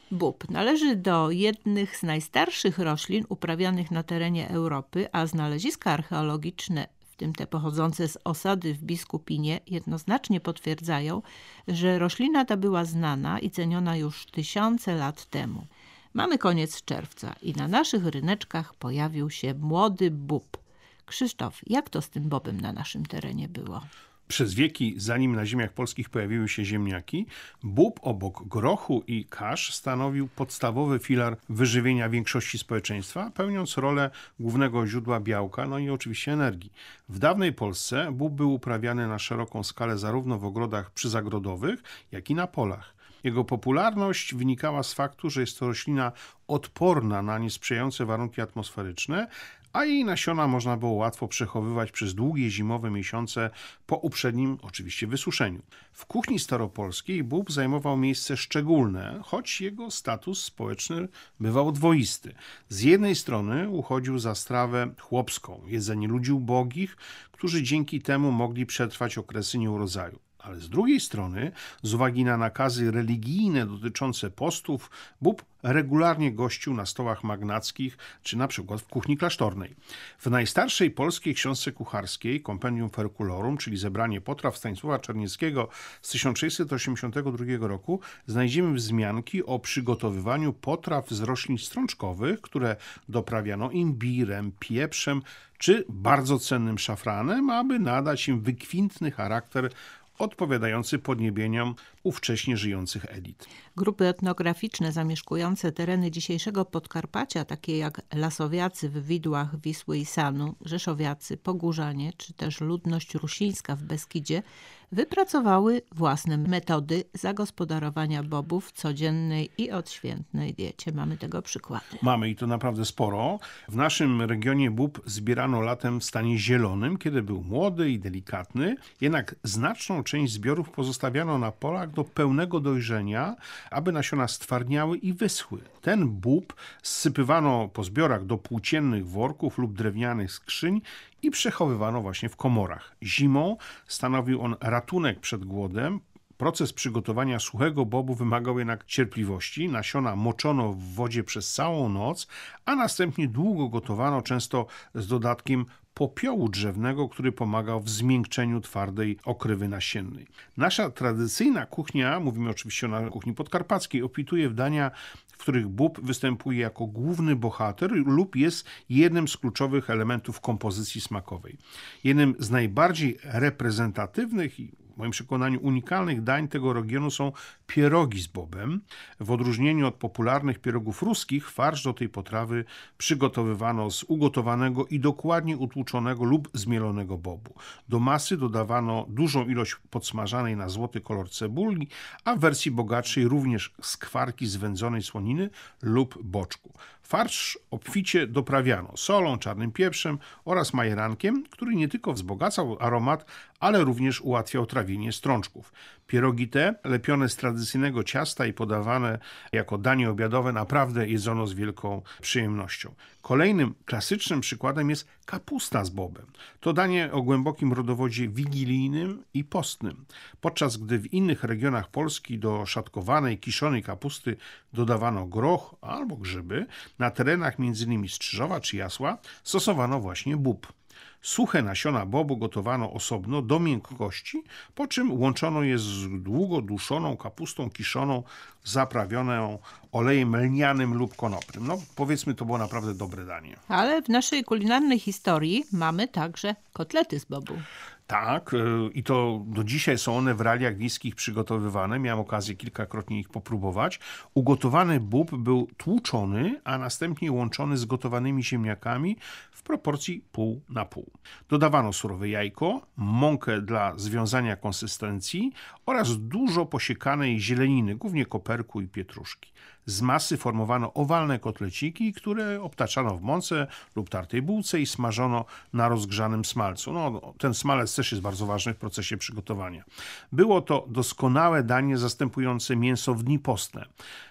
Bób należy do jednych z najstarszych roślin uprawianych na terenie Europy, a znaleziska archeologiczne, w tym te pochodzące z osady w Biskupinie, jednoznacznie potwierdzają, że roślina ta była znana i ceniona już tysiące lat temu. Mamy koniec czerwca i na naszych ryneczkach pojawił się młody bób. Krzysztof, jak to z tym bobem na naszym terenie było? Przez wieki, zanim na ziemiach polskich pojawiły się ziemniaki, bób obok grochu i kasz stanowił podstawowy filar wyżywienia większości społeczeństwa, pełniąc rolę głównego źródła białka, no i oczywiście energii. W dawnej Polsce bób był uprawiany na szeroką skalę zarówno w ogrodach przyzagrodowych, jak i na polach. Jego popularność wynikała z faktu, że jest to roślina odporna na niesprzyjające warunki atmosferyczne, a jej nasiona można było łatwo przechowywać przez długie zimowe miesiące po uprzednim oczywiście wysuszeniu. W kuchni staropolskiej bób zajmował miejsce szczególne, choć jego status społeczny bywał dwoisty. Z jednej strony uchodził za strawę chłopską, jedzenie ludzi ubogich, którzy dzięki temu mogli przetrwać okresy nieurodzaju. Ale z drugiej strony, z uwagi na nakazy religijne dotyczące postów, bób regularnie gościł na stołach magnackich, czy na przykład w kuchni klasztornej. W najstarszej polskiej książce kucharskiej, Compendium Ferculorum, czyli zebranie potraw Stanisława Czarnieckiego z 1682 roku, znajdziemy wzmianki o przygotowywaniu potraw z roślin strączkowych, które doprawiano imbirem, pieprzem, czy bardzo cennym szafranem, aby nadać im wykwintny charakter odpowiadający podniebieniom ówcześnie żyjących elit. Grupy etnograficzne zamieszkujące tereny dzisiejszego Podkarpacia, takie jak Lasowiacy w Widłach Wisły i Sanu, Rzeszowiacy, Pogórzanie, czy też ludność rusińska w Beskidzie, wypracowały własne metody zagospodarowania bobów w codziennej i odświętnej diecie. Mamy tego przykłady. Mamy i to naprawdę sporo. W naszym regionie bób zbierano latem w stanie zielonym, kiedy był młody i delikatny, jednak znaczną część zbiorów pozostawiano na polach do pełnego dojrzenia, aby nasiona stwardniały i wyschły. Ten bób zsypywano po zbiorach do płóciennych worków lub drewnianych skrzyń i przechowywano właśnie w komorach. Zimą stanowił on ratunek przed głodem. Proces przygotowania suchego bobu wymagał jednak cierpliwości. Nasiona moczono w wodzie przez całą noc, a następnie długo gotowano, często z dodatkiem popiołu drzewnego, który pomagał w zmiękczeniu twardej okrywy nasiennej. Nasza tradycyjna kuchnia, mówimy oczywiście o kuchni podkarpackiej, opituje w dania, w których bób występuje jako główny bohater lub jest jednym z kluczowych elementów kompozycji smakowej. Jednym z najbardziej reprezentatywnych i w moim przekonaniu unikalnych dań tego regionu są pierogi z bobem. W odróżnieniu od popularnych pierogów ruskich, farsz do tej potrawy przygotowywano z ugotowanego i dokładnie utłuczonego lub zmielonego bobu. Do masy dodawano dużą ilość podsmażanej na złoty kolor cebuli, a w wersji bogatszej również skwarki z wędzonej słoniny lub boczku. Farsz obficie doprawiano solą, czarnym pieprzem oraz majerankiem, który nie tylko wzbogacał aromat, ale również ułatwiał trawienie strączków. Pierogi te, lepione z tradycyjnego ciasta i podawane jako danie obiadowe, naprawdę jedzono z wielką przyjemnością. Kolejnym klasycznym przykładem jest kapusta z bobem. To danie o głębokim rodowodzie wigilijnym i postnym. Podczas gdy w innych regionach Polski do szatkowanej, kiszonej kapusty dodawano groch albo grzyby, na terenach m.in. Strzyżowa czy Jasła stosowano właśnie bób. Suche nasiona bobu gotowano osobno do miękkości, po czym łączono je z długo duszoną kapustą kiszoną, zaprawioną olejem lnianym lub konopnym. No, powiedzmy, to było naprawdę dobre danie. Ale w naszej kulinarnej historii mamy także kotlety z bobu. Tak, i to do dzisiaj są one w realiach wiejskich przygotowywane. Miałem okazję kilkakrotnie ich popróbować. Ugotowany bób był tłuczony, a następnie łączony z gotowanymi ziemniakami w proporcji pół na pół. Dodawano surowe jajko, mąkę dla związania konsystencji oraz dużo posiekanej zieleniny, głównie koperku i pietruszki. Z masy formowano owalne kotleciki, które obtaczano w mące lub tartej bułce i smażono na rozgrzanym smalcu. No, ten smalec też jest bardzo ważny w procesie przygotowania. Było to doskonałe danie zastępujące mięso w dni postne.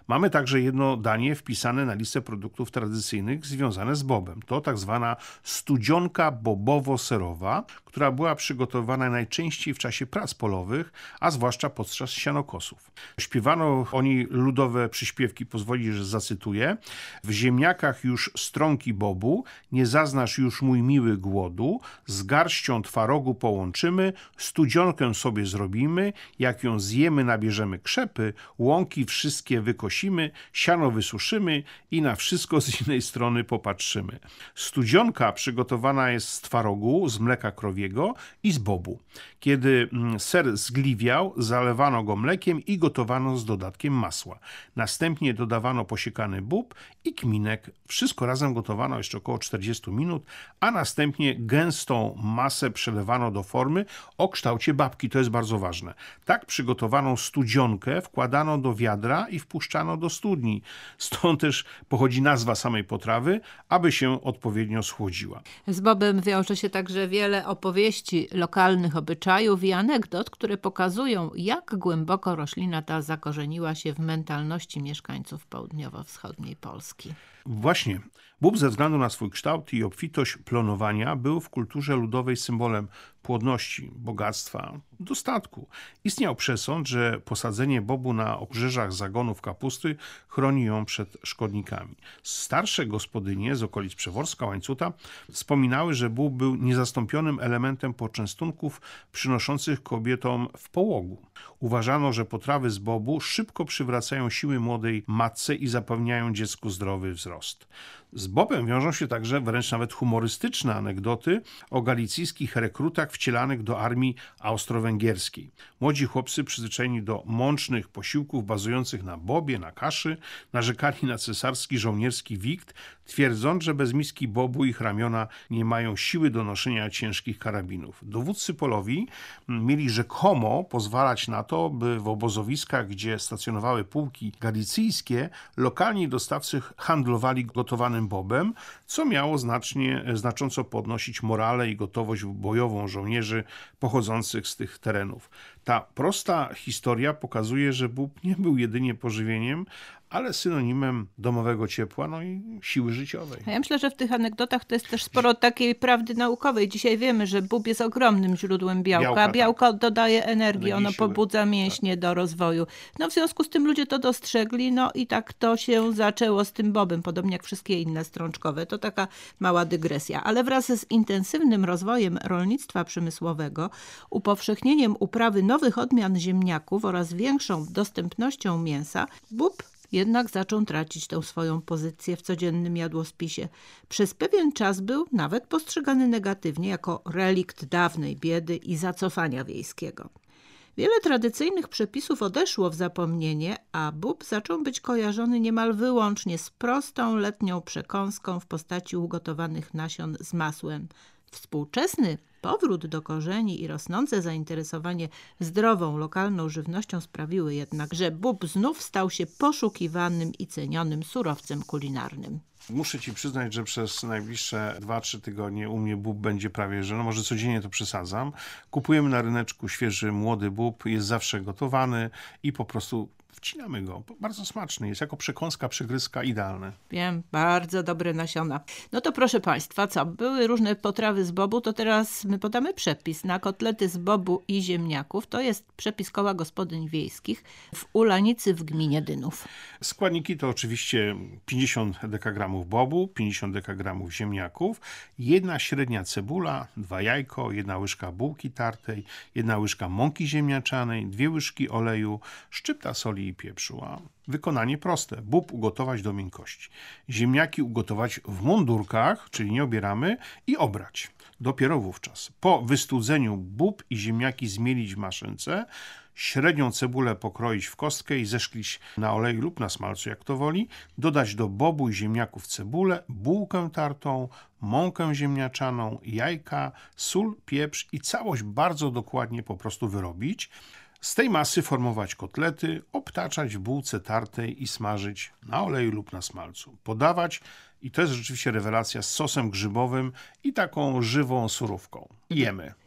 Mamy także jedno danie wpisane na listę produktów tradycyjnych związane z bobem. To tak zwana studzionka bobowo-serowa, która była przygotowana najczęściej w czasie prac polowych, a zwłaszcza podczas sianokosów. Śpiewano o niej ludowe przyśpiewki, pozwoli, że zacytuję. W ziemniakach już strąki bobu, nie zaznasz już mój miły głodu, z garścią twarogu połączymy, studzionkę sobie zrobimy, jak ją zjemy, nabierzemy krzepy, łąki wszystkie wykosimy, siano wysuszymy i na wszystko z innej strony popatrzymy. Studzionka przygotowana jest z twarogu, z mleka krowiego i z bobu. Kiedy ser zgliwiał, zalewano go mlekiem i gotowano z dodatkiem masła. Następnie dodawano posiekany bób i kminek. Wszystko razem gotowano jeszcze około 40 minut, a następnie gęstą masę przelewano do formy o kształcie babki. To jest bardzo ważne. Tak przygotowaną studzionkę wkładano do wiadra i wpuszczano do studni. Stąd też pochodzi nazwa samej potrawy, aby się odpowiednio schłodziła. Z bobem wiąże się także wiele opowieści, lokalnych obyczajów i anegdot, które pokazują, jak głęboko roślina ta zakorzeniła się w mentalności mieszkańców południowo-wschodniej Polski. Właśnie, bób ze względu na swój kształt i obfitość planowania był w kulturze ludowej symbolem płodności, bogactwa, dostatku. Istniał przesąd, że posadzenie bobu na obrzeżach zagonów kapusty chroni ją przed szkodnikami. Starsze gospodynie z okolic Przeworska, Łańcuta wspominały, że bób był niezastąpionym elementem poczęstunków przynoszących kobietom w połogu. Uważano, że potrawy z bobu szybko przywracają siły młodej matce i zapewniają dziecku zdrowy wzrost. Z bobem wiążą się także wręcz nawet humorystyczne anegdoty o galicyjskich rekrutach wcielanych do armii austro-węgierskiej. Młodzi chłopcy przyzwyczajeni do mącznych posiłków bazujących na bobie, na kaszy, narzekali na cesarski żołnierski wikt, twierdząc, że bez miski bobu ich ramiona nie mają siły do noszenia ciężkich karabinów. Dowódcy polowi mieli rzekomo pozwalać na to, by w obozowiskach, gdzie stacjonowały pułki galicyjskie, lokalni dostawcy handlowali gotowanym bobem, co miało znacząco podnosić morale i gotowość bojową żołnierzy pochodzących z tych terenów. Ta prosta historia pokazuje, że bób nie był jedynie pożywieniem, ale synonimem domowego ciepła, no i siły życiowej. Ja myślę, że w tych anegdotach to jest też sporo takiej prawdy naukowej. Dzisiaj wiemy, że bób jest ogromnym źródłem białka. Białko dodaje energii, ono pobudza mięśnie do rozwoju. No w związku z tym ludzie to dostrzegli, no i tak to się zaczęło z tym bobem, podobnie jak wszystkie inne strączkowe. To taka mała dygresja. Ale wraz z intensywnym rozwojem rolnictwa przemysłowego, upowszechnieniem uprawy nowych odmian ziemniaków oraz większą dostępnością mięsa, bób jednak zaczął tracić tę swoją pozycję w codziennym jadłospisie. Przez pewien czas był nawet postrzegany negatywnie jako relikt dawnej biedy i zacofania wiejskiego. Wiele tradycyjnych przepisów odeszło w zapomnienie, a bób zaczął być kojarzony niemal wyłącznie z prostą letnią przekąską w postaci ugotowanych nasion z masłem. Współczesny powrót do korzeni i rosnące zainteresowanie zdrową, lokalną żywnością sprawiły jednak, że bób znów stał się poszukiwanym i cenionym surowcem kulinarnym. Muszę ci przyznać, że przez najbliższe 2-3 tygodnie u mnie bób będzie prawie, że może codziennie to przesadzam. Kupujemy na ryneczku świeży, młody bób, jest zawsze gotowany i po prostu wcinamy go. Bardzo smaczny jest, jako przekąska, przegryzka idealne. Wiem, bardzo dobre nasiona. No to proszę Państwa, co? Były różne potrawy z bobu, to teraz my podamy przepis na kotlety z bobu i ziemniaków. To jest przepis Koła Gospodyń Wiejskich w Ulanicy w gminie Dynów. Składniki to oczywiście 50 dekagramów bobu, 50 dekagramów ziemniaków, 1 średnia cebula, 2 jajko, 1 łyżka bułki tartej, 1 łyżka mąki ziemniaczanej, 2 łyżki oleju, szczypta soli i pieprzu. A wykonanie proste. Bób ugotować do miękkości. Ziemniaki ugotować w mundurkach, czyli nie obieramy, i obrać. Dopiero wówczas. Po wystudzeniu bób i ziemniaki zmielić w maszynce, średnią cebulę pokroić w kostkę i zeszklić na oleju lub na smalcu, jak to woli. Dodać do bobu i ziemniaków cebulę, bułkę tartą, mąkę ziemniaczaną, jajka, sól, pieprz i całość bardzo dokładnie po prostu wyrobić. Z tej masy formować kotlety, obtaczać w bułce tartej i smażyć na oleju lub na smalcu. Podawać, i to jest rzeczywiście rewelacja, z sosem grzybowym i taką żywą surówką. Jemy.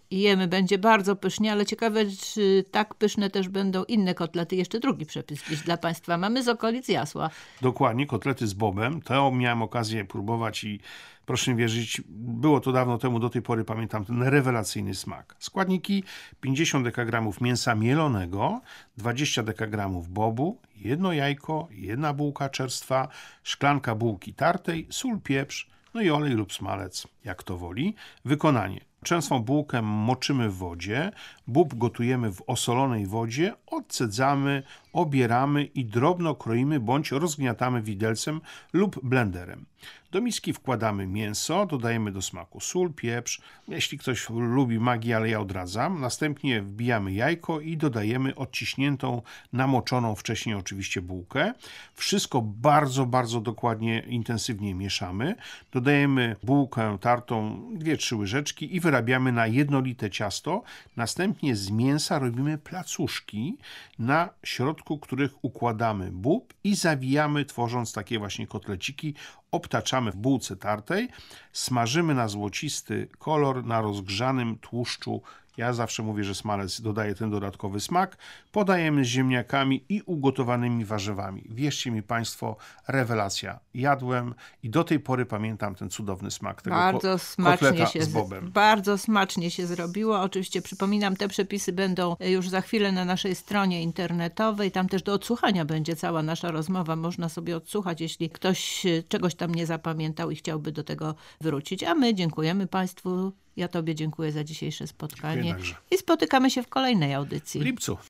i jemy. Będzie bardzo pysznie, ale ciekawe, czy tak pyszne też będą inne kotlety. Jeszcze drugi przepis dziś dla Państwa mamy z okolic Jasła. Dokładnie, kotlety z bobem. To miałem okazję próbować i proszę mi wierzyć, było to dawno temu, do tej pory pamiętam ten rewelacyjny smak. Składniki: 50 dekagramów mięsa mielonego, 20 dekagramów bobu, jedno jajko, jedna bułka czerstwa, szklanka bułki tartej, sól, pieprz, no i olej lub smalec, jak to woli. Wykonanie: czerstwą bułkę moczymy w wodzie, bób gotujemy w osolonej wodzie, odcedzamy, obieramy i drobno kroimy bądź rozgniatamy widelcem lub blenderem. Do miski wkładamy mięso, dodajemy do smaku sól, pieprz, jeśli ktoś lubi magię, ale ja odradzam. Następnie wbijamy jajko i dodajemy odciśniętą, namoczoną wcześniej oczywiście bułkę. Wszystko bardzo, bardzo dokładnie, intensywnie mieszamy. Dodajemy bułkę tartą, 2-3 łyżeczki i wyrabiamy na jednolite ciasto. Następnie z mięsa robimy placuszki, na środku których układamy bób i zawijamy, tworząc takie właśnie kotleciki. Obtaczamy w bułce tartej, smażymy na złocisty kolor na rozgrzanym tłuszczu. Ja zawsze mówię, że smalec dodaje ten dodatkowy smak. Podajemy z ziemniakami i ugotowanymi warzywami. Wierzcie mi Państwo, rewelacja. Jadłem i do tej pory pamiętam ten cudowny smak tego kotleta z bobem. Bardzo smacznie się zrobiło. Oczywiście przypominam, te przepisy będą już za chwilę na naszej stronie internetowej. Tam też do odsłuchania będzie cała nasza rozmowa. Można sobie odsłuchać, jeśli ktoś czegoś tam nie zapamiętał i chciałby do tego wrócić. A my dziękujemy Państwu. Ja Tobie dziękuję za dzisiejsze spotkanie. I spotykamy się w kolejnej audycji. W lipcu.